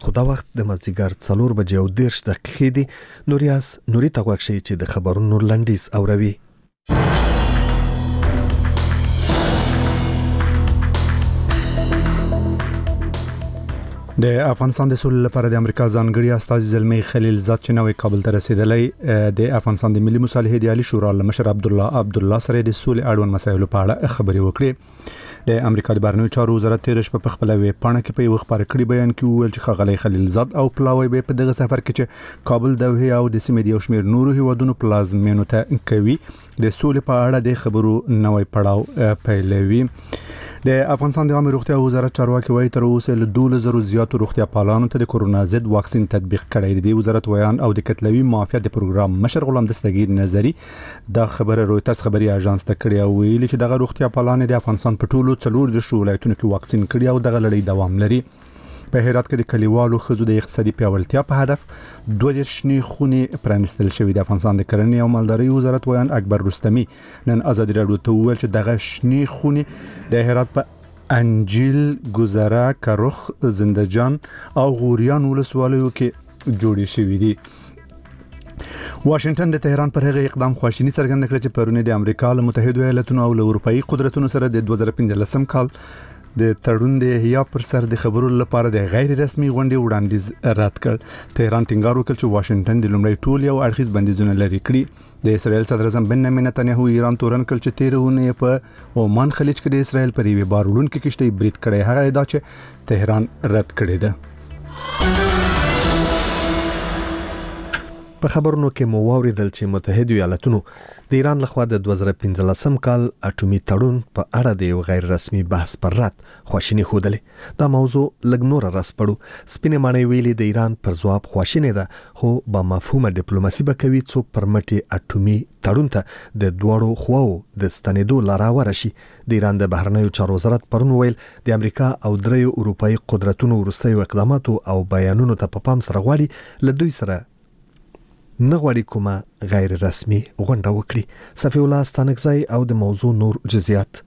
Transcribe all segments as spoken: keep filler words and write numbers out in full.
خو دا وخت د مازدیګر څلور بجې او دېرش دقیقې دي. نوریاس نوري ته غوږ شئ چې د خبرونو لنډیز اوروي. د افغانستان د سولې لپاره د امریکا ځانګړي استازي زلمی خلیل زاد چې نوې کابل ته رسیدلی د افغانستان د ملي مصالحې د عالی شورا مشر عبد الله عبد الله سره د سولې اړوند مسایلو په اړه خبرې وکړې. د امریکا د بهرنیو چارو وزارت تیر شپه په خپل ویب پاڼه کې په یو خبر کړي بیان کې ویل چې ښاغلی خلیل زاد او پلاوی به په دغه سفر کې چې کابل دوحه او د سیمې د یو شمېر نورو هیوادونو پلازمینو ته کوي د سولې په اړه د خبرو نوې پړاو پیلوي. د افغانستان د عامه روغتیا وزارت چارواکي وایي تر اوسه له دوه زره زیاتو روغتیا پالانو ته د کورونا ضد واکسین تطبیق کړی دی. وزارت ویان او د کتلوي معافیت د پروګرام مشر غلام دستگیر نظری دا خبره رويټرز خبري اژانس ته کړی او ویلي چې دغه روغتیا پالانې د افغانستان په ټولو څلور د ولایتونو کې واکسین کړی او دغه لړۍ دوام لري. په هرات کې د کلیوالو خزو د اقتصادي پیاوړتیا په هدف دوه شنې خونې پرانستل شوې. د افغانستان د کرنې او مالدارۍ وزارت ویان اکبر رستمی نن ازادي راډیو ته وویل چې دغه شنې خونې د هرات په انجیل، گذره، کرخ، زندجان او غوریان ولسوالیو کې جوړې شوې دي. واشنگټن د تهران پر هغه اقدام خواشینی څرګنده کړه چې پرونه د امریکا له متحده ایالاتونو او اروپאי قدرتونو سره د دوه زره پنځلسم کال د تړون د احیا پر سر د خبرو لپاره د غیر رسمي غونډې وړاندیز رد کړ. تهران ټینګار وکړ چې واشنگټن د لومړی ټول یو اړخیز بندیزونه لري کړي. د اسرائیل صدر اعظم بنیامین نتنیاهو ایران تورن کړ چې تیرونه په عمان خلیج کې د اسرائیل پر یوه بار وړونکو کشتۍ برید کړي. هغه ادعا چې تهران رد کړې ده. په خبرونو کې مو واوریدل چې متحده ایالاتونو د ایران لخوا د دوه زره پنځلسم کال اټومي تړون په اړه د یو غیر رسمي بحث پر رد خواشینی خوده. دا موضوع لږ نور راسپړو. سپینې معنی ویلي د ایران پر ځواب خواشینی ده خو با مفهومه ډیپلوماسي به کوي څو پر مټي اټومي تړون ته د دوړو خواو د ستنېدو لاره ورشي. د ایران د بهرنیو چارو وزارت پرون ویل د امریکا او دریو اروپאי قدرتونو وروستیو اقداماتو او بیانونو ته په پام سره غواړي له دوی سره نغواړي کومه غیر رسمي غونډه وکړي. صفی الله ستانکزی او د موضوع نور جزئیات.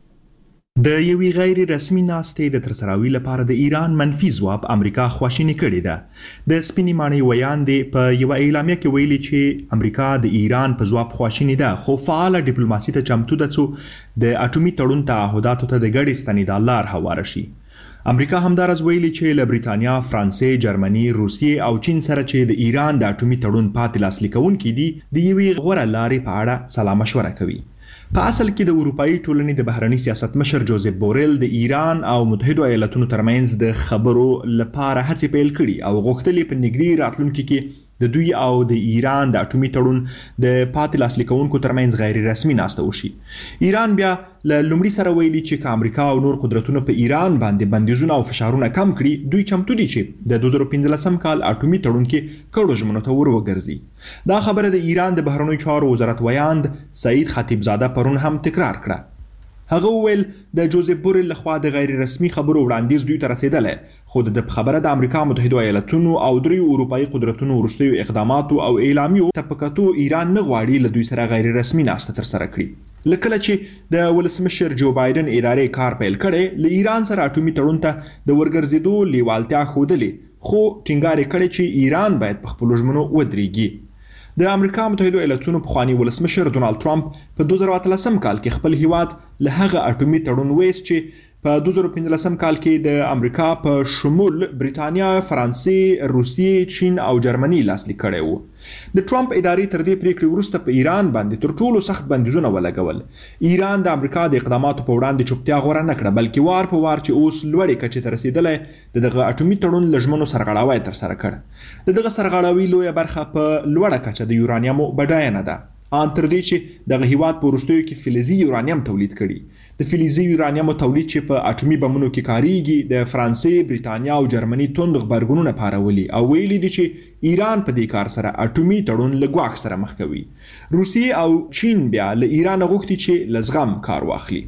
د یوې غیر رسمي ناستې د ترسراوي لپاره د ایران منفي ځواب امریکا خواشینی کړې ده. د سپینې معنی ویان دی په یو اعلامیه کې ویلي چې امریکا د ایران په ځواب خواشینی ده خو فعال ډیپلوماسي ته چمتو ده څو د اټومي تړون تعهداتو ته د ګډې ستنېدو لار هواره شي. امریکا همدارس ویلي چې له بریتانیا، فرانسې، جرمني، روسیې او چین سره چې د ایران د اټومي تړون پاتې لاسلیک کوونکي دي د یوې غوره لارې په اړه سلا مشوره کوي. په اصل کې د اروپאי ټولنې د بهرني سیاست مشر جوزف بورل د ایران او متحده ایالاتونو ترمنځ د خبرو لپاره هڅې پیل کړي او غوښتلې په نږدې راتلونکي کې د دوی او د ایران د اټومي تړون د پاتې لاسلیک کوونکو ترمنځ غیر رسمي ناسته وشي. ایران بیا له لومړي سره ویلي چې که امریکا او نور قدرتونه په ایران باندې بندیزونه او فشارونه کم کړي دوی چمتو دي چې د دوه زره پنځلسم کال اټومي تړون کې کړو ژمنو ته ور وګرځي. دا خبره د ایران د بهرنیو چارو وزارت ویاند سعید خطیبزاده پرون هم تکرار کړه. هغه ویل د جوزف بورل لخوا د غیر رسمي خبرو وړاندیز دوی ته رسیدلی خو د خبره د امریکا متحده ایالاتونو او دریو اروپאי قدرتونو وروستیو اقداماتو او اعلامیو ته په کتو ایران نه غواړي له دوی سره غیر رسمي ناسته ترسره کړي. لکه چې د ولسمشر جو بایدن ادارې کار پیل کړي له ایران سره اټومي تړون ته د ورګرځېدو لیوالتیا ښودلې خو ټینګار یې کړی چې ایران باید په خپلو ژمنو ودرېږي. د امریکا متحده ایالاتونو پخوانی ولسمشر ډونالد ټرمپ په دوه زره اتلسم کال کې خپل هیواد له هغه اټومي تړون ویست چې په دوه زره پنځلسم کال کې د امریکا په شمول بریتانیا، فرانسې، روسیې، چین او جرمني لاسلیک کړی وو. د ټرمپ ادارې تر دې پریکړې وروسته په ایران باندې تر ټولو سخت بندیزونه ولګول. ایران د امریکا د اقداماتو په وړاندې چوپتیا غوره نه کړه بلکې وار په وار چې اوس لوړې کچې ته رسیدلی د دغه اټومي تړون له ژمنو سرغړاوی ترسره کړ. د دغه سرغړاوي لویه برخه په لوړه کچه د یورانیمو بډاینه ده. ان تر دې چې دغه هیواد په وروستیو کې فلزي یورانیم تولید کړي. د فلزي یورانیمو تولید چې په اټومي بمونو کې کاریږي د فرانسې، بریتانیا او جرمني توند غبرګونونه پارولي او ویلي دي چې ایران په دې کار سره اټومي تړون له ګواښ سره مخ کوي. روسیې او چین بیا له ایران غوښتي چې له زغم کار واخلي.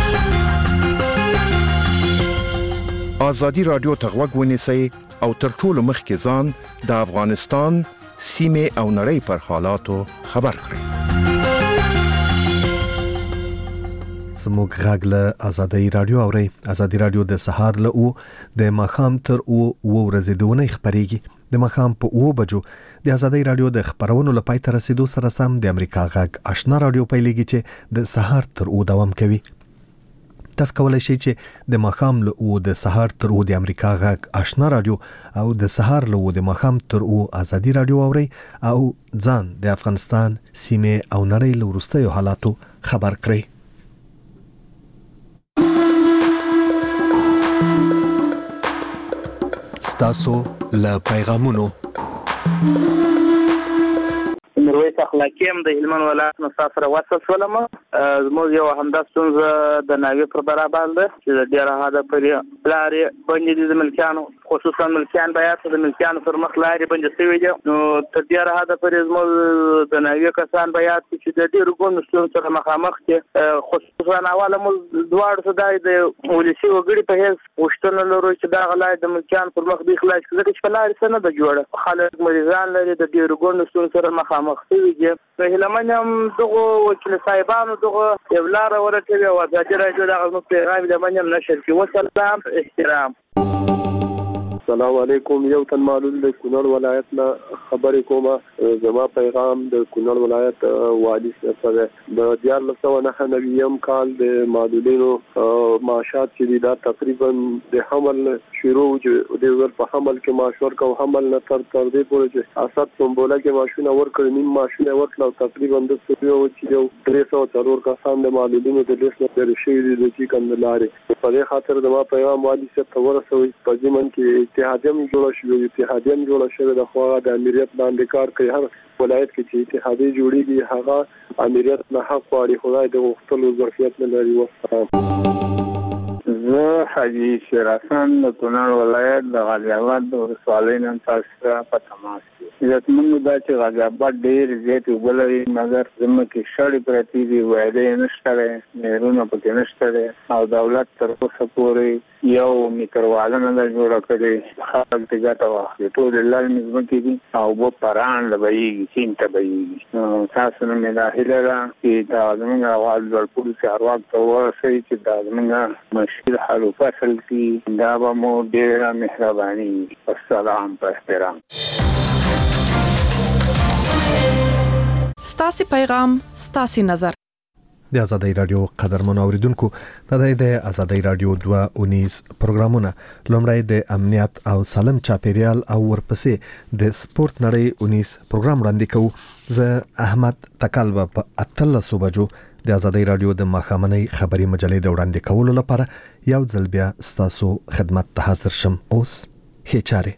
ازادي رادیو ته غوږ ونیسئ او تر ټولو مخکې ځان د افغانستان سیمه او نړۍ پر حالاتو خبر کړئ. زموږ غږ له آزادۍ رادیو اوري. آزادۍ رادیو د سهار له او د ماخام تر او او ورځې دونه خبريږي. د ماخام په او بجو د آزادۍ رادیو د خبرونو لپاره تر رسیدو سره سم د امریکا غږ آشنا رادیو پیلېږي چې د سهار تر او دوام کوي. تاسو کولای شئ چې د ماخام له او د سهار تر او د امریکا غږ آشنا رادیو او د سهار له او د ماخام تر او آزادۍ رادیو اوري او ځان د افغانستان سیمه او نړۍ له وروستیو حالاتو خبر کړئ. ستاسو له پیغامونو نوروز اخلاقیم د هلمند ولایت مسافر واسه سولم زموږ یو همدا ستونزه د ناوی پر برابر ده چې ډیره هدا پر لارې باندې د ملکانو خصوصا ملکان بیات د ملکانو پر مخ لارې باندې سوي دي نو تر ډیره هدا پر زموږ د ناوی کسان بیات چې د ډیرو ګوند ستونزه سره مخامخ دي خصوصا اواله مو دوار صداي د ولسی وګړي په هیڅ وشتنه لرو چې دا غلای د ملکان پر مخ دی خلاص کړي چې په لارې سره د جوړه خلک مریضان لري د ډیرو ګوند ستونزه سره مخامخ دي په هلمنم دغه وکیل صاحبانو دغه یولار ورته او ځاځي راځي دغه نو پیغام د منم نشر کې وسلام احترام. السلام علیکم. یو تن معلول د کونړ ولایت نه خبرې کوم. زما پیغام د کونړ ولایت والی سره د دیار لسو نه نویم کال د معلولینو معاشات چې دا تقریبا د حمل شروع د ور په حمل کې معاشور کو حمل نه تر تر دې پورې چې اساس سمبوله کې ماشونه ورکړ نیم ماشونه ورکړ تقریبا د سویو چې یو درې سوه څلور کسان د معلولینو د لیست نه لري شي د چې کندلاري په دې خاطر د ما پیغام والی سره ورسوي په ځمن کې اتحادیم جوړ شوی اتحادیم جوړ شوی د خو د امریت باندې کار کوي. هر ولایت کې چې اتحادیه جوړیږي هغه امریت نه حق واړي خدای د وختلو ظرفیت نه لري. وسلام. زه حاجی شیرحسن د کونړ ولایت د غازی آباد د ولسوالۍ نن تاسو په تماس کې عزتمنو دا چې غازی آباد ډېر زیات وګړي مګر زموږ کې شړې پرتی دي وایي نشته نهرونه پکې نشته او دولت تر اوسه پورې یو میکرواله نه جوړ کړي خلک ته ګټه واخلي ټول لږ نظم کې دي او په پران لويږي سینته ويږي تاسو نه مداخله را چې دا زموږ اواز ورپور چارواک ته ورسې چې دا زموږ مشکل حل فصل کې دا به مو ډېره مهرباني. السلام په احترام. ستاسو پیغام ستاسو نظر. د آزادۍ رادیو قدرمن اوریدونکو د د آزادۍ رادیو دوه اونیز پروګرامونه لومړی د امنیت او سالم چاپیریال او ورپسې د سپورت نړۍ اونیز پروګرام وړاندې کوو. زه احمد تکالبه په اتلس بجو د آزادۍ رادیو د ماخامنۍ خبري مجلې د وړاندې کولو لپاره یو ځل بیا ستاسو خدمت ته حاضر شم. اوس هي چاره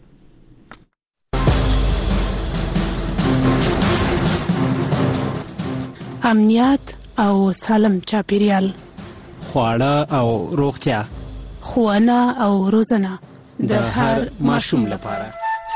امنیت او سالم چاپیریال، خواړه او روغتیا، ښوونه او روزنه د هر ماشوم لپاره.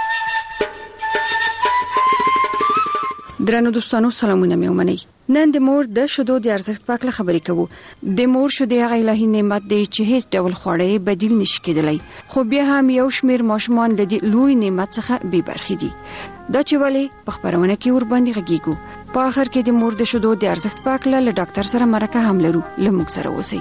درنو دوستانو سلامونه مې ومنئ. نن د مور د شیدو د ارزښت په اړه خبرې کوو. د مور شیدې هغه الهي نعمت دی چې هیڅ ډول خوړې بدیل نشي کېدلی، خو بیا هم یو شمیر ماشومان د دې لوی نعمت څخه بې برخې دي. دا چې ولې په خبرونه کې ور باندې غږیږو. په اخر کې د مور د شیدو د ارزښت په اړه له ډاکټر سره مرکه هم لرو. له موږ سره اوسئ.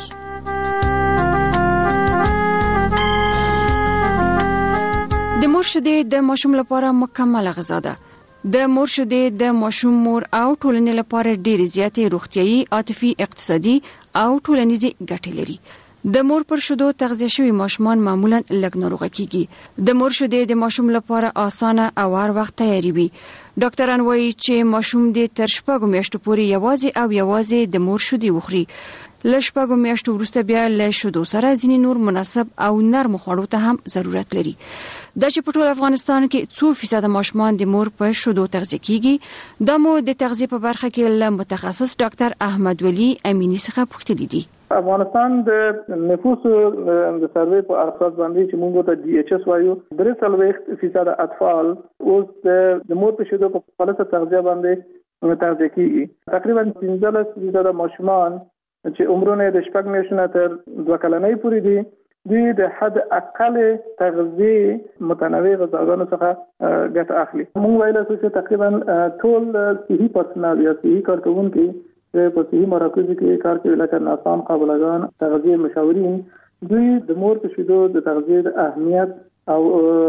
د مور شیدې د ماشوم لپاره مکمل غذا ده. د مور شیدې د ماشوم مور او ټولنې لپاره ډېر زیاتې روغتيایي، عاطفي، اقتصادي او ټولنیزي ګټې لري. د مور پر شیدو تغذیه شوی ماشومان معمولا لږ ناروغه کیږي. د مور شیدې د ماشوم لپاره اسانه او هر وخت تیاری وي. ډاکټران وایي چې ماشوم د تر شپږو میاشتو پورې یوازې او یوازې د مور شیدې وخوري. له شپږو میاشتو وروسته بیا له شیدو سره ځینې نور مناسب او نرم خوړو ته هم ضرورت لري. دا چې په ټول افغانستان کې څو فیصد ماشومان د مور په شیدو تغذیه کیږي، دا مو د تغذیه په برخه کې له متخصص ډاکټر احمد ولی امینی څخه پوښتنه دي. افغانستان د نفوس د سروې په اساس باندې چې موږ ته ډي ایچ اس وایو درې څلوېښت فیصد اطفال اوس د مور په شیدو په غلطه تغذیه باندې تغذیه کیږي. تقریبا پنځلس فیصد ماشومان چې عمرونه د شپږ میاشتو نه تر دوه کلنۍ پورې دي دوی د حد اقل تغذیه متنوع غذاګانو څخه ګټه اخلي. موږ ویل چې تقریبا ټول صحي پرسنل یا صحي کارکونکي چې په صحي مراکزو کې کار کوي لکه ناسام قابلګان تغذیه مشاورین دوی د مور په شیدو د تغذیه د اهمیت او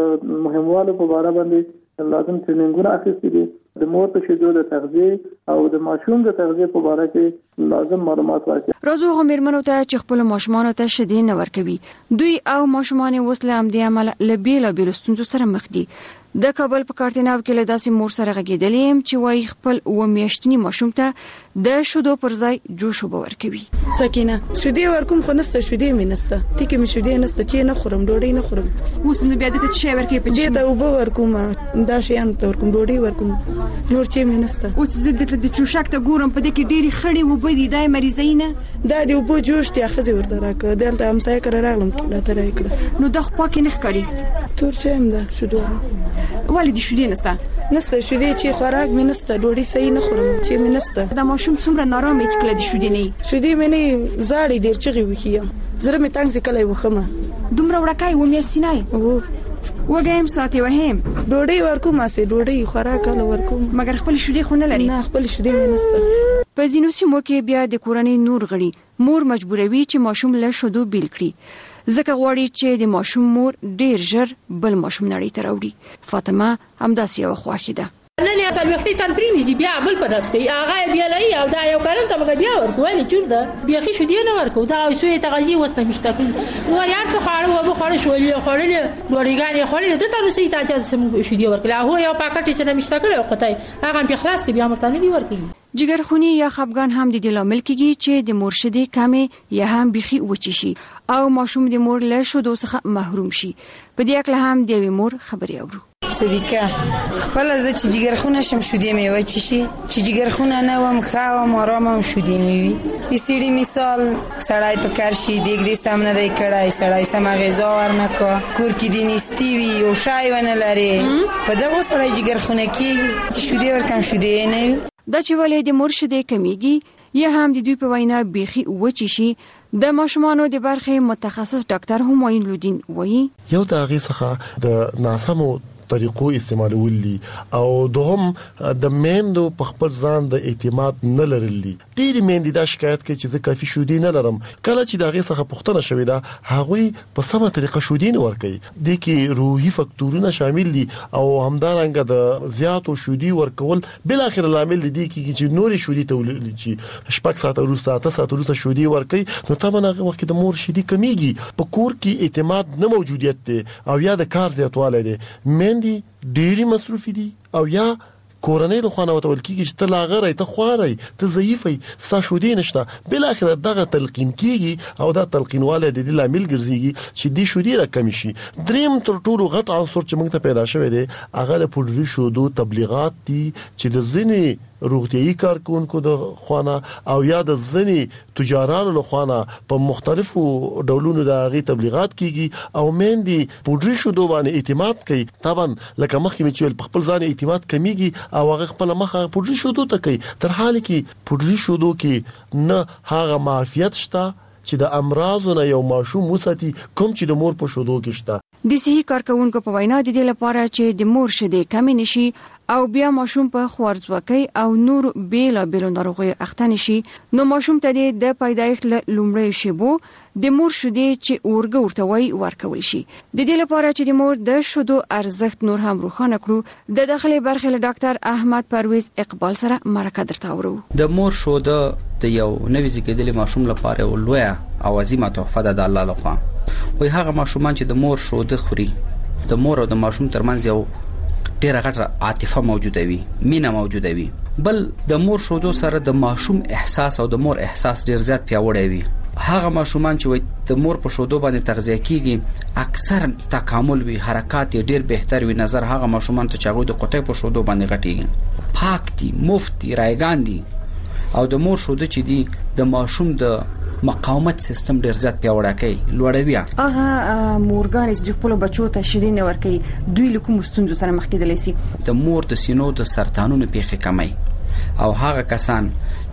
مهموالي په اړه باندې لازم ټریننګونه اخیستي دي د مور په شیدو د تغذیه او د ماشوم د تغذیه په اړه کې لازم معلومات ورکړي. راځو همیرمنو ته چې خپل ماشومان ته شیدې نه ورکوي. دوی او ماشومان وسله هم د عمل لبیل بیل ستونزو سره مخ دي. د کابل په کارتناو کې له داسې مور سره غږیدلې چې وای خپل و میاشتنی ماشوم ته د شودو پر ځای جوش وبور کوي. سکینه شودې ورکوم خو نسته شودې مې نسته ټیکې مې شودې نسته چې نه خورم ډوډۍ نه خورم. اوس نو بیا د ته شی ورکې په دې ته وب ورکوم دا شی ان ته ورکوم ډوډۍ ورکوم نور چې مې نسته. اوس زه د د چوشک ته ګورم په دې کې ډېری خړې وبدي دای مریضینه دا دی وب جوش ته خزي ورته راکړه دلته هم سای کړه راغلم راته راکړه نو د خپل کې نه ښکاری تور چې هم دا شودو والدي شودې نسته نسته شودې چې خوراک مې نسته ډوډۍ صحیح نه خورم چې مې نسته. دا ماشوم څومره نارامه چې کله د شودې نه شودې مې نه زاړې ډېر چغي وکیا زره مې تنګ سکلای وخمه دومره وړکای و مې سینای او وګایم ساتي وهم ډوډۍ ورکوم اسه ډوډۍ خوراک له ورکوم مګر خپل شودې خو نه لري. نه خپل شودې مې نسته. په ځینو سیمو کې بیا د کورنۍ نور غړي مور مجبوروي چې ماشوم له شودو بیل کړي ځکه غواړي چې د ماشوم مور ډیر ژر بل ماشوم نړۍ ته راوړي. فاطمه همداسې یو خواخې ده. نن یا څل وختي تن پریمزي بیا بل پداسته هغه بیا لای او دا یو کارن ته بیا ورکول چور ده بیا خې شو دی نه ورکو دا سوې تغذیه وسته مشتاق نو یا څه خاړو و بخړ شو لی خړل ډوړیګانی خړل د تر سې تاجه سم شو دی ورکل هو یو پاکټ چې نه مشتاق له وقتای هغه په خلاص کې بیا مرتنه دی ورکړي. جګرخونی یا خپګان هم د دې لامل کېږي چې د مرشدې کمې یا هم بيخي وچی شي او ماشوم د مور له شودو څخه محروم شي. په دې اړه هم د مور خبري اورو. صدیقه خپل ز چې جګرخونه شم شودې مې وچی شي چې جګرخونه نه وم خاو مرام هم شودې مې وي. سړي مثال سړای په کار شي دیګ دې سامنے دی کړای سړای سم غذا ورنکو کور کې دی نستی وي او شای ونه لري په دغه سړای جګرخونه کې شودې ورکم شودې نه دا چې ولې د مرشدې کمیږي یا هم د دوی په وینا بيخي وچی شي. د ماشومانو د برخه متخصص ډاکټر همایون لودین وایي یو د هغه څخه د ناسمو طریقو استعمالول دي او دوهم د میندو په خپل ځان د اعتماد نه لرلي. ډېری میندې دا شکایت کوي چې زه کافي شودې نه لرم. کله چې دا غي څخه پوښتنه شوې ده هغه په سمه طریقه شودې نه ورکوي. د کې روحي فاکتورونه شامل دي او همدارنګه د زیاتو شودې ورکول بل اخر لامل دي چې نوري شودې تولید چې شپږ ساعت وروسته اته ساعت وروسته شودې ورکوي نو طبعا هغه وخت د مور شودې کمیږي. په کور کې اعتماد نه موجودیت دی او یا د کار زیاتوالی دی. دي ډېری مصروفي دي او یا کورنۍ له خوانه وتول کیږي چې تل غره ته خواري ته ضعیفي ستا شودې نشته بل اخر دغه تلقین کیږي او دا تلقینواله د دې لامل ګرځيږي چې د شودې را کم شي. دریم تر ټولو غټ عنصر چې موږ ته پیدا شوی دی هغه د پوډري شودو تبلیغات دي چې د ځینې روغتيایي کارکونکو د خوانه او یا د ځینې تجارانو له خوانه په مختلفو ډولونو د غي تبلیغات کیږي او مېندې پوډري شودو باندې اعتماد کوي. طبعا لکه مخکې چې په خپل ځان اعتماد کمیږي او هغه خپل مخه پوډري شودو ته کوي تر حال کې پوډري شودو کې نه هغه معافیت شته چې د امراضونو یو ماشوم وساتي کوم چې د مور په شودو کې شته. د صحي کارکونکو په وینا د دې لپاره چې د مور شیدې کم نشي او بیا ماشوم په خوارځواکۍ او نور بیل بیل ناروغیو اخته نشي نو ماشوم ته د پیدایښت لومړی شیبو د مور شیدې چې اورګه ورته وای ورکول شي. د دې لپاره چې د مور د شیدو ارزښت نور هم روښانه کړو د داخلي برخه له ډاکټر احمد پرویز اقبال سره مرکه درته ورو. د مور شیده د یو نوې زیږیدلي ماشوم لپاره ولوي او عظیمه تحفه ده د الله لخوا. وای هغه ماشومان چې د مور شیده خوري د مور او د ماشوم ترمنځ یو ډیره غټه عاطفه موجوده وي مینه موجوده وي. بل د مور شودو سره د ماشوم احساس او د مور احساس ډیر زیات پیاوړی وي. هغه ماشومان چې د مور په شودو باندې تغذیه کیږي اکثر تکامل وي حرکات ډیر بهتر وي نظر هغه ماشومان ته چې هغه د قطعه په شودو باندې غټيږي پاک دي مفت رایګان دي او د مور شودو چې دي د ماشوم د مقاومت سیستم ډیر زیات پیاوړی کوي لوړوي. هغه مورګان چې خپل بچو ته شیدې نه ورکوي دوی له کوم ستونزو سره مخ کېدلی شي. د مور د سینو د سرطانونو پیښې کمای او هغه کسان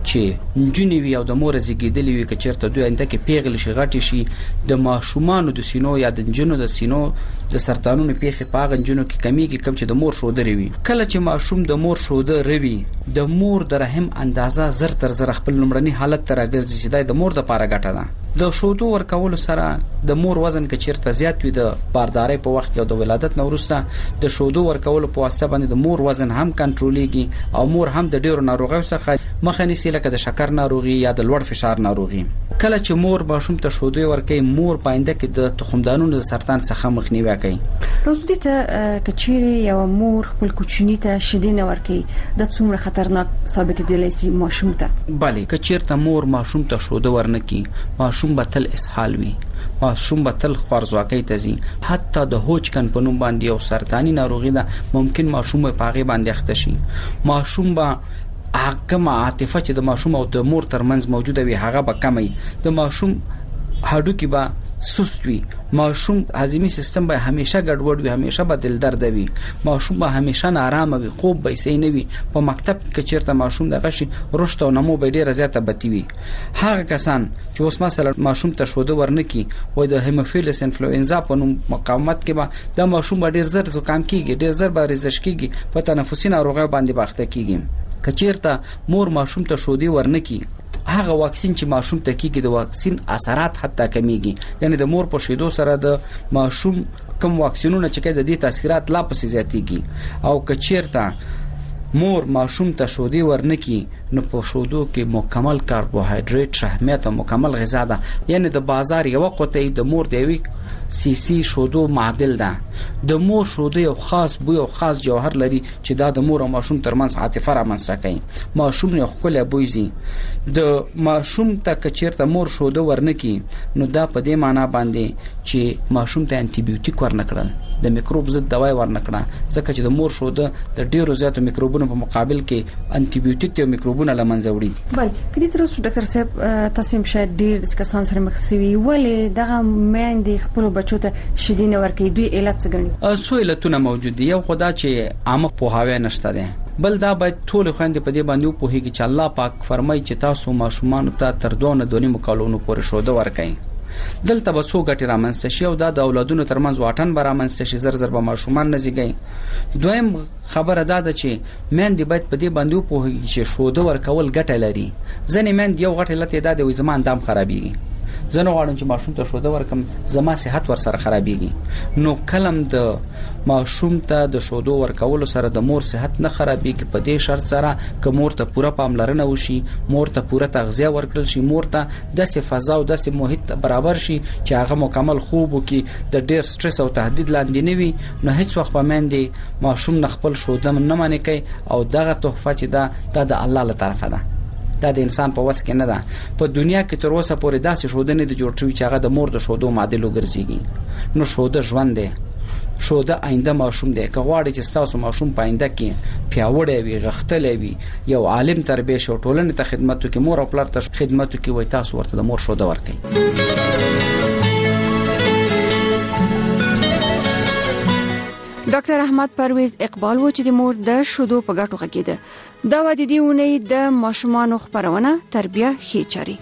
چې نجونې وي او د مور زیږیدلې وي چې چیرته دوی انده کې پیغل شي غټي شي د ماشومان د سینو یا د نجونو د سینو د سرطانونو پیخي پاغ نجونو کې کمیږي کم چې د مور شوده روي کله چې ماشوم د مور شوده روي د مور د رحم اندازه زر تر زر خپل لمړني حالت تر راګرځي چې د مور د پاره ګټه ده د شودو ورکول سره د مور وزن کې چیرته زیات وي د باردارۍ په وخت کې او د ولادت نو وروسته د شودو ورکول په واسطه باندې د مور وزن هم کنټرولېږي او مور هم د ډیرو ناروغیو څخه مخه نیسي لکه د شکر ناروغي یا د لوړ فشار ناروغي کله چې مور ماشوم ته شودو ورکوي مور پاینده کې د تخمدانونو د سرطان څخه مخنیوي کوي روزدي ته کچيري یو مور خپل کوچنی ته شیدې نه ورکوي د څومره خطرناک ثابت دي لسی ماشوم ته bale کچيرته مور ماشوم ته شودو ورنکي ماشوم بتل اسهال وي ماشوم بتل خوارزواکۍ تزي حتی د هوج کن په نوم باندې او سرطاني ناروغي ده ممکن ماشوم په هغه باندې اخته شي ماشوم با حکم عاطفه چې د ماشوم او د مور ترمنځ موجوده وي هغه به کمي د ماشوم هډو کې به سست وي ماشوم هضمي سیستم به همیشه ګډوډ وي همیشه به دل درد وي ماشوم به همیشه نارام وي خوب به صحیح نه وي په مکتب کې چیرته ماشوم د غشي رشد او نمو به ډیره زیاته بتی وي هغه کسان چې اوس مثلا ماشوم ته شوده ورنکي وای د هیموفیلس انفلوئنزا په نوم مقاومت کې به د ماشوم ډیر زر زکام کیږي ډیر زر به رزش کیږي په تنفسي ناروغیو باندې باخته کیږي کچیرته مور ماشوم ته شودي ورنکي هغه واکسین چې ماشوم ته کیږي د واکسین اثرات حتی کمیږي یعنی د مور په شیدو سره د ماشوم کم واکسینونه چې کده دي تاثیرات لا پسې زیاتېږي او کچیرته مور ماشوم ته شودي ورنکي نو په شودو کې مکمل کاربوهایډریټ شحمیات او مکمل غذا ده یعنی د بازار یو قطعی د مور دی سی سی شودو معادل ده د مور شودو یو خاص بوی او خاص جوهر لري چې دا د مور او ماشوم ترمنځ عاطفه رامنځته کوي ماشوم یو خپل بویزي د ماشوم ته کچیرته مور شودو ورنکي نو دا په دې معنی باندې چې ماشوم ته انټي بیوټیک ورنکړل د میکروب ضد دواي ورنکړه ځکه چې د مور شوده د ډیرو زیاتو میکروبونو په مقابل کې انټي بیوټیک ته میکروبونه لمنځه وړي بل کله تر اوسه ډاکټر صاحب تاسو هم شاید ډیر د کسان سره مخ سوي ولې دغه مېندې خپل بچو ته شیدینه ورکوي دوی علت څه ګڼي سو علتونه موجود دي یو خدا چې عامه پوهاوی نشته ده بل دا باید ټول خويندې په دې باندې په هیڅ چې الله پاک فرمایي چې تاسو ماشومان ته تر دوه دونی مکالونو پورې شوده ورکړئ دلته به څو ګټې رامنځته شي او دا د اولادونو ترمنځ واټن به رامنځته شي زر زر به ماشومان نه زیږي دویم خبره دا ده چې مېندې باید په دې باندې پوهیږي چې شوده ورکول ګټه لري ځنې مېند یو غټه لته دا د زمان دام خرابېږي زنه غواړم چې ماشوم ته شوده ورکم زما صحت ور سره خرابېږي نو کلم د ماشوم ته د شودو ورکول سره د مور صحت نه خرابېږي په دې شرط سره که مور ته پوره پاملرنه وشي مور ته پوره تغذیه ورکړل شي مور ته د سه فضا او د سه محیط برابر شي چې هغه مکمل خوب وکي د ډیر سټرس او تهدید لاندې نه وي نو هیڅ وخت پامندې ماشوم نه خپل شوده نه مانی کوي او دغه تحفه چې دا د الله له طرفه ده دا د انسان په وس کې نه ده په دنیا کې تر اوسه پورې داسې شوده نه دي جوړ شوی چې هغه د مور د شودو معادل وګرځيږي نو شوده ژوند دی شوده آینده ماشوم دی که غواړي چې تاسو ماشوم پاینده کې پیاوړی وي غختلې وي یو عالم تربیه شو ټولنې ته خدمت کوي مور او پلار ته خدمت کوي وای تاسو ورته د مور شوده ورکړئ ډاکټر احمد پرویز اقبال و چې د مور د شودو په ګټو غږیده دا و د دې ونې د ماشومان خبرونه تربیه خېچاري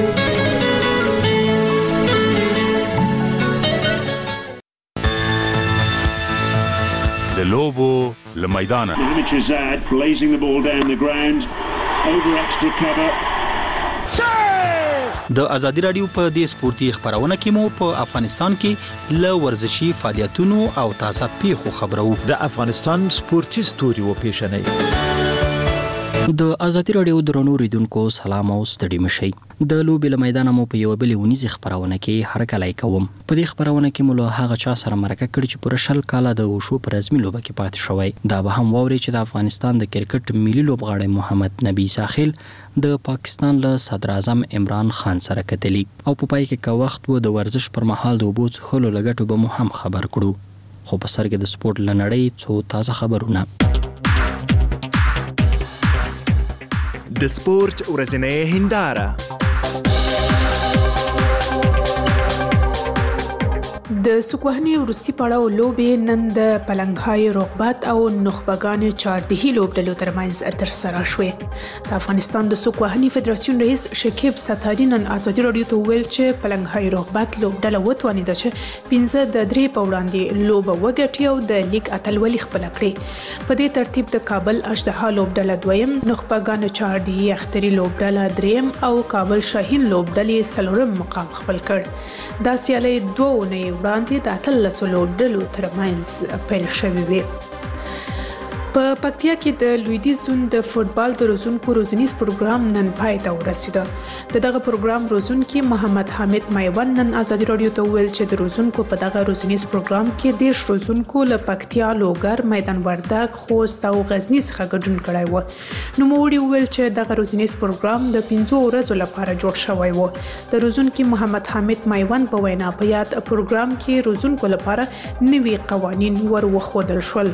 د لوبو لمیدانه blazing the ball down the ground over extra cover د ازادي رادیو په دې سپورتي خبرونه کې مو په افغانستان کې ل ورزشي فعالیتونو او تازه پیښو خبرو د افغانستان سپورتي ستوري و پیښنې د ازادي رادیو درنو ریډونکو سلام او ستړي مشي د لوبې له میدان مو په یو بل ونیزي خبرونه کې هر کله کوم په دې خبرونه کې مو له هغه چا سره مرکه کړی چې پر شل کاله د وشو پر رسمي لوبه کې پاتې شوی دا به هم ووري چې د افغانستان د کرکټ ملي لوبغاړی محمد نبی ساحل د پاکستان له صدر اعظم عمران خان سره کتلی او په پای کې کا وخت و د ورزش پر مهال د وبو څخلو لګټو به مو هم خبر کړو خو په سر کې د سپورت لنړۍ څو تازه خبرونه د سپورت ورځنۍ هنداره د سوکوهني ورستي پړاو لوبې نن د پلنګهای رغبت او نخبګان چاردهي لوبډلو ترمنځ ترسره شوې. د افغانستان د سوکوهني فدراسیون رئیس شکیب ستاری نن ازادي راډیو ته وویل چې پلنګهای رغبت لوبډله وتوانېده چې پنځه د درې په وړاندې لوبه وګټي او د لیګ اتلولي خپله کړي. په دې ترتیب د کابل اژدها لوبډله دویم، نخبګان چاردهي اختري لوبډله دریم او کابل شاهین لوبډلې څلورم مقام خپل کړ. دا سیالۍ دوه اونۍ وړاندې د اتلسو لوبډلو ترمنځ پیل شوې وې. په پکتیا کې د لویدیځ زون د فوټبال د روزونکو روزنیز پروګرام نن پای ته ورسېده. د دغه پروګرام روزونکي محمد حامد میوند نن ازادي راډیو ته وویل چې د روزونکو په دغه روزنیز پروګرام کې دیرش روزونکو له پکتیا، لوګر، میدان وردګ، خوست او غزني څخه ګډون کړی و. نوموړي وویل چې دغه روزنیز پروګرام د پنځو ورځو لپاره جوړ شوی و. د روزونکي محمد حامد میوند په وینا په یاد پروګرام کې روزونکو لپاره نوي قوانین ور وښودل شول.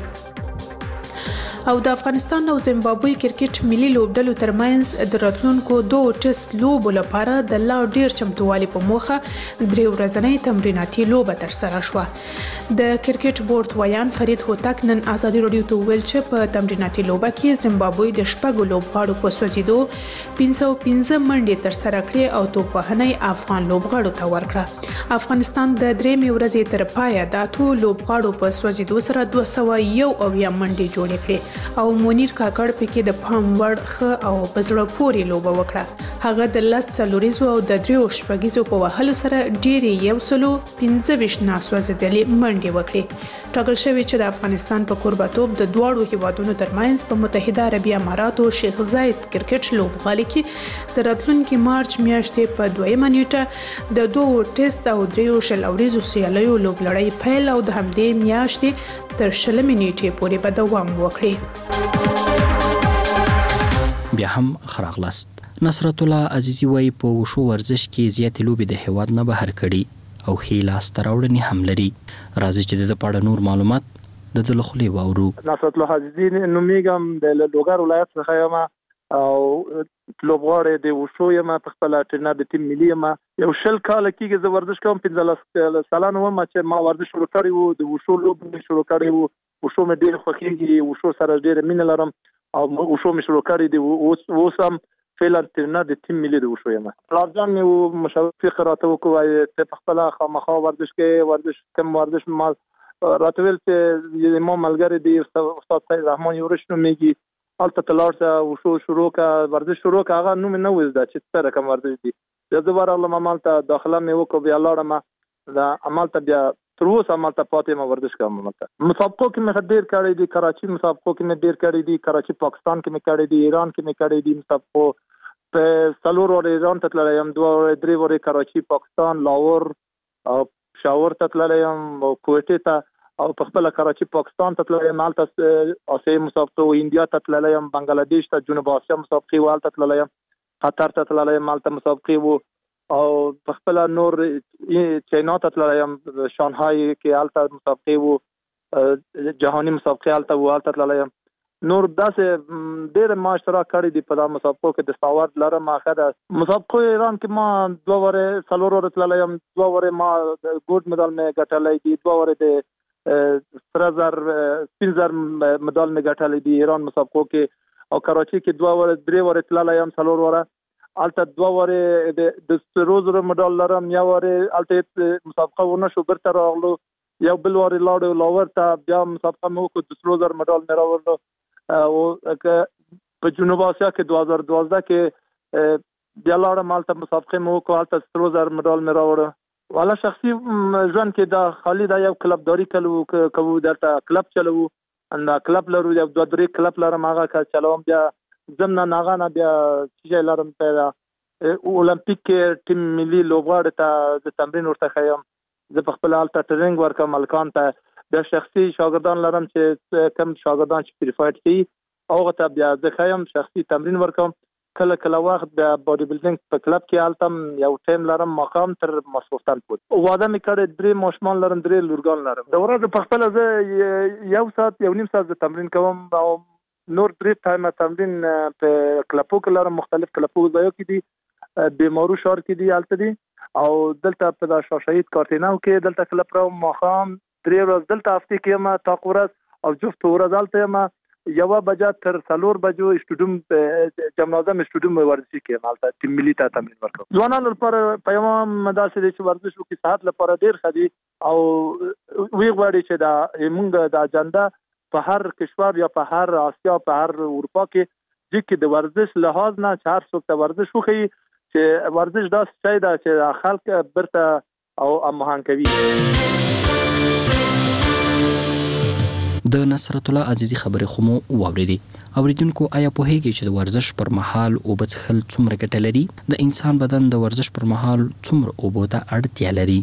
او د افغانستان او زیمبابوې کرکټ ملي لوبډلو ترمنځ د راتلونکو دوه ټیسټ لوبو لپاره د لا ډیر چمتووالي په موخه درې ورځنۍ تمریناتي لوبه ترسره شوه. د کرکټ بورډ ویان فرید هوتک نن ازادي راډیو ته وویل چې په تمریناتي لوبه کې زیمبابوې د شپږو لوبغاړو په سوځېدو پنځه سوه پنځه منډې ترسره کړې او توپوهنه افغان لوبغاړو ته ورکړه. افغانستان د درېیمې ورځې تر پایه د اتو لوبغاړو په سوځېدو سره دوه سوه یو اویا منډې جوړې کړې او منیر کاکړ پکې د پام وړ ښه او په زړه پورې لوبه وکړه. هغه د لس څلوریزو او د دریو شپږیزو په وهلو سره ډېرې یو سلو پنځه ویشت ناسوځېدلې منډې وکړې. ټاکل شوې چې د افغانستان په کوربهتوب د دواړو هیوادونو ترمنځ په متحده عربي اماراتو شیخ زاید کرکټ لوبغالي کې د راتلونکي مارچ میاشتې په دویمه نیټه د دوه ټیسټ او دریو شل اوریزو سیالیو لوبلړۍ پیل او د همدې میاشتې تر شلمې نیټې پورې به دوام وکړي. بیا هم خراغلاست. نصرت الله عزیزی وای په وشو ورزش کې زیاتې لوبې د هیواد نه بهر کړي او ښې لاسته راوړنې هم لري. راځي چې د په اړه نور معلومات د ده له خولې واورو. نصرت الله عزیزی نومیږم، د لوګر ولایت څخه یم او لوبغاړی د وشو یم، په خپله ټرینر د ټیم ملي یم. یو شل کاله کېږي زه ورزش کوم، پنځلس سلنه وم چې ما ورزش شروع کړی و، د وشو لوبې مې شروع کړی و. وشو مې ډېر خوښېږي، وشو سره ډېره مینه لرم او وشو مې شروع کړی دی. اوس هم فعلا ټرینر د ټیم ملي د وشو یم. پلارجان مې و مشاور فقه راته وکړو ته په خپله خامخا ورزش کوې، ورزش کم ورزش ما راته ویل چې ما ملګری دی استاد سید رحمان یورش نومېږي، هلته ته لاړ شه وشو شروع کړه، ورزش شروع کړه. هغه نوم مې نه و زده چې څه رقم ورزش دی. بیا زه ورغلم همالته داخله مې وکړو، بیا لاړم د همالته بیا تر اوسه همالته پاتې یم ورزش کوم. همالته مسابقو کې مې ډېر کړی دي، کراچي مسابقو کې مې ډېر کړی دي، کراچي پاکستان کې مې کړی دي، ایران کې مې کړی دي مسابقو. په څلور ورې ایران ته تللی یم، دوه ورې درې ورې کراچي پاکستان، لاهور او پېښور ته تللی یم او کویټې ته، او په خپله کراچي پاکستان ته تللی یم، هلته اسیایي مسابقې و، انډیا ته تللی یم، بنګلادیش ته، جنوب اسیا مسابقې و هلته تللی یم، قطر ته تللی یم، هلته مسابقې و، او په خپله نور چاینا ته تللی یم، شانهای کې هلته مسابقې و، جهاني مسابقې هلته و، هلته تللی یم. نور داسې ډېر ما اشتراک کړی دي په دا مسابقو کې، د ساورد لرم. اخر مسابقو ایران کې ما دوه ورې څلور ورې تللی یم، دوه ورې ما ګولډ مډال مې ګټلی دي، دوه ورې د سره زر سپین زر مډال مې ګټلی دي ایران مسابقو کې. او کراچي کې دوه ورې درې ورې تللی یم، څلور وره هلته دوه ورې د سرو زرو مډال لرم، یو ورې هلته مسابقه ونه شو، بیرته راغلو، یو بل ورې لاړو لاهور ته، بیا مسابقه مې وکړو، د سرو زرو مډال مې راوړلو. او په جنوب اسیا کې دوه هزار دوازده کې بیا لاړم، هلته مسابقې مې وکړو، هلته سرو زرو مډال مې راوړو. والا شخصي ژوند کې دا خالي دا یو کلبداري کوو، دلته کلب چلوو، دا کلب لرو، یو دوه درې کلب لرم، هغه چلوم. بیا ضمن هغه نه بیا څه لرم، په اولمپیک کې ټیم ملي لوبغاړي ته د تمرین ورته ښیم، زه په خپله هلته ټریننګ ورکوم هلکان ته. بیا شخصي شاګردان لرم چې کم شاګردان چې پریفاید کوي هغه ته بیا زه ښیم، شخصي تمرین ورکوم. کله کله وخت بیا باډي بلډینګ په کلب کې هلته یو ټایم لرم، ماښام تر ماسخوتن پورې. واده مې کړی، درې ماشومان لرم، درې لورګان لرم. د ورځې په خپله زه یو ساعت یو نیم ساعت زه تمرین کوم، او نور درې ټایمه تمرین په کلبو کې لرم، مختلف کلبو ځایو کې دي. بیمارو شهر کې دی الته دي او دلته په د شاشهید کارتیناو کې دلته کله پر مخام درې ورځ دلته هفته کې ما تاقورس او جفت ورځ دلته ما یو بجا تر څلور بجو استودیوم جمنازم استودیوم ورزشي کې مالته ټیم ملي ته تمرین ورکړو ځوانانو لپاره پیغام مدارس د ورزش وکړي صحت لپاره ډیر ښه دي او وی غواړي چې دا موږ د اجنډا په هر کشور یا په هر آسیا په هر اروپا کې چې د ورزش لحاظ نه هر څوک ته ورزش وکړي چې ورزش دا څه دی چې خلک برته او هماهنګ کوي. د نصرت الله عزیزی خبرې خو مو واورېدې. اوریدونکو آیا پوهیږئ چې د ورزش پر مهال اوبه څښل څومره ګټه لري؟ د انسان بدن د ورزش پر مهال څومره اوبو ته اړتیا لري؟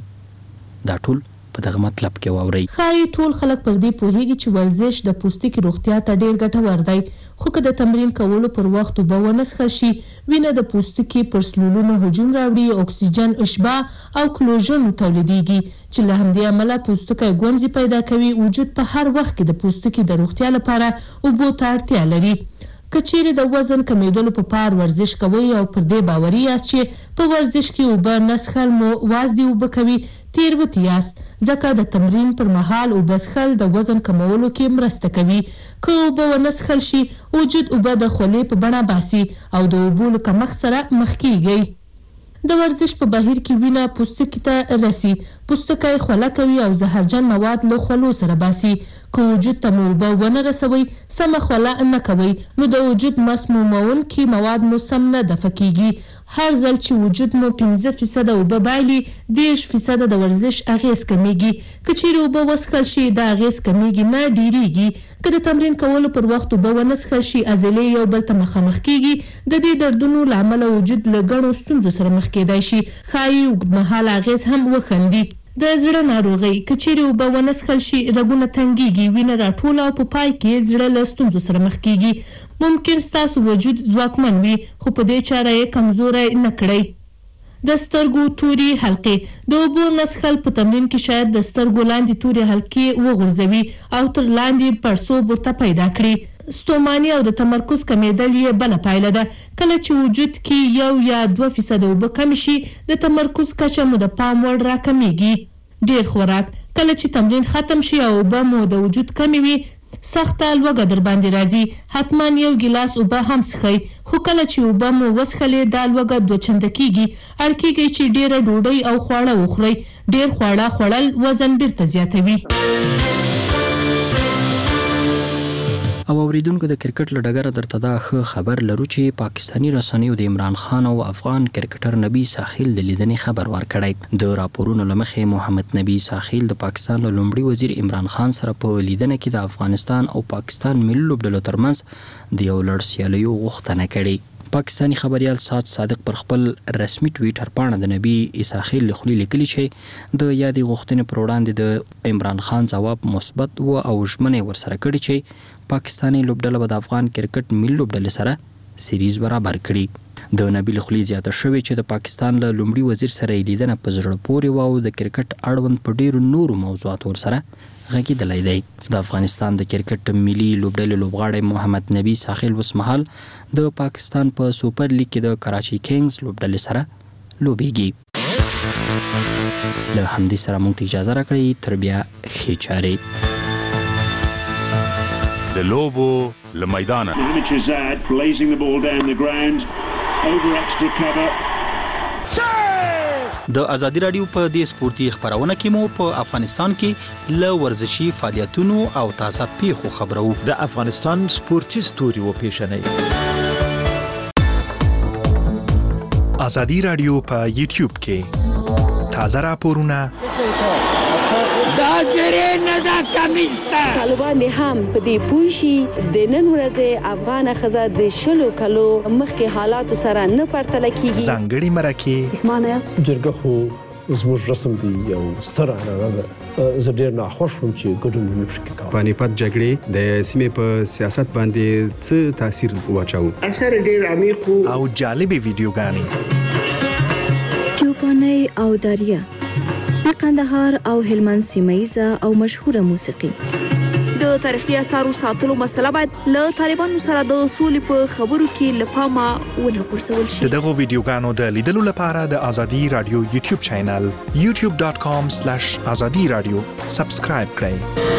دا ټول په دغه مطلب کې واورئ. ښایي ټول خلک پر دې پوهیږي چې ورزش د پوستکي روغتیا ته ډیر ګټور دی، خو که د تمرین کولو پر وخت اوبه ونه څښل شي وینه د پوستکي پر سلولونو هجوم راوړي، اکسیجن اشباع او کلوژن تولیدېږي چې له همدې امله پوستکی ګونځې پیدا کوي. وجود په هر وخت کې د پوستکي د روغتیا لپاره اوبو ته اړتیا لري. که چیرې د وزن کمیدلو په پار ورزش کوئ او پر دې باوري یاست چې په ورزش کې اوبه نه څښل مو وازدې اوبه کوي، تېروتي یاست، ځکه د تمرین پر مهال اوبه څښل د وزن کمولو کې مرسته کوي. که اوبه ونه څښل شي وجود اوبه د خولې په بڼه باسي او د اوبو له کمښت سره مخ کیږئ. د ورزش په بهیر کې وینه پوستکي ته رسي، پوستکی خوله کوي او زهرجن مواد له خولو سره باسي. که وجود ته مو اوبه ونه رسوئ، سمه خوله نه کوئ، نو د وجود مسمومونکي مواد مو سم نه دفع کیږي. هر ځل چې وجود مو پنځه فیصده اوبه بایلي، دېرش فیصده د ورزش اغیز کمیږي. که چیرې اوبه وڅښل شي دا اغیز کمیږي نه ډیریږي. که د تمرین کولو پر وخت اوبه ونه څښل شي عضلې یو بل ته مخامخ کیږي، د دې دردونو له امله وجود له ګڼو ستونزو سره مخ کیدای شي، ښایي اوږدمهاله اغیز هم وښندي. د زړه ناروغي که چیرې اوبه ونه څښل شي رګونه تنګیږي، وینه راټوله او په پای کې زړه له ستونزو سره مخ کیږي. ممکن ستاسو وجود ځواکمن وي خو په دې چاره یې کمزوری نه کړئ. د سترګو توري حلقې د اوبو نه څښل په تمرین کې شاید د سترګو لاندې توري حلقې وغورځوي او تر لاندې پړسوب ورته پیدا کړي. ستوماني او د تمرکز کمیدل یې بله پایله ده. کله چې وجود کې یو یا دوه فیصده اوبه کم شي د تمرکز کچه مو د پام وړ راکمیږي. ډیر خوراک کله چې تمرین ختم شي او اوبه مو د وجود کمی وي سخته لوږه در باندې راځي، حتما یو ګیلاس اوبه هم څښئ، خو کله چې اوبه مو وڅښلې دا لوږه دوه چنده کیږي. اړ کیږي چې ډیره ډوډۍ او خواړه وخورئ. ډیر خواړه خوړل وزن بیرته زیاتوي. او اوریدونکو د کرکټ له ډګره درته دا ښه خبر لرو چې پاکستانی رسنیو د عمران خان او افغان کرکټر نبی ساحل د لیدنې خبر ورکړی. د راپورونو له مخې محمد نبی ساحل د پاکستان له لومړي وزیر عمران خان سره په لیدنه کې د افغانستان او پاکستان ملي لوبډلو ترمنځ د یو لړ سیالیو غوښتنه کړې. پاکستانی خبريال سات صادق پر خپل رسمي ټویټر باندې د نبی ساحل لخوا لیکلي چې د یادې غوښتنې پر وړاندې د عمران خان ځواب مثبت و او ژمنې ورسره کړې چې پاکستانی لوبډله به د افغان کرکټ ملي لوبډلې سره سیریز برابر کړي. د نبی لخوا زیاته شوې چې د پاکستان له لومړي وزیر سره لیدنه په زړه پورې و او د کرکټ اړوند په ډیرو نورو موضوعاتو ورسره غږېدلی دی. د افغانستان د کرکټ ملي لوبډلې لوبغاړی محمد نبی ساحل اوسمهال د پاکستان په سوپر لیګ کې د کراچي کینګز لوبډلې سره لوبېږي. له همدې سره موږ ته اجازه راکړئ تر بیا ښې چارې. د لوبو له میدانه Hamid blazing the ball down the ground over extra cover. د ازادي رادیو په دې سپورتي خبرونه کې مو په افغانستان کې له ورزشي فعالیتونو او تازه پیښو خبرو. د افغانستان سپورتي ستوري و پیښنې. ازادي رادیو په یوټیوب کې تازه راپورونه دا زری نه دا کمیسته طالبان هم په دې پوښي د نن ورځې افغان خزه د شلو کلو مخکې حالات سره نه پرتل کیږي. ځانګړي مرکه احمانه یاست جرګه خو زموږ رسم دی یو ستر عنعنه ده. زه ډیر ناخوښ وم چې ګډون ونه شي کوم. پانیپت جګړې د سیمې په سیاست باندې څه تاثیر واچاو؟ اثر ډیر عمیق او جالبې ویډیوګانې. چوپاني او دریا د قندهار او هلمند سیمه ییزه او مشهوره موسیقي. د د تاریخي آثارو ساتلو مسله باید له طالبانو سره د سولې په خبرو کې لپاره ونه پرسول شي. دغه ویډیوګانو د لیدلو لپاره د ازادي رادیو یوټیوب چینل یوټیوب ډاٹ کام سلیش ازادي رادیو سبسکرایب کړئ.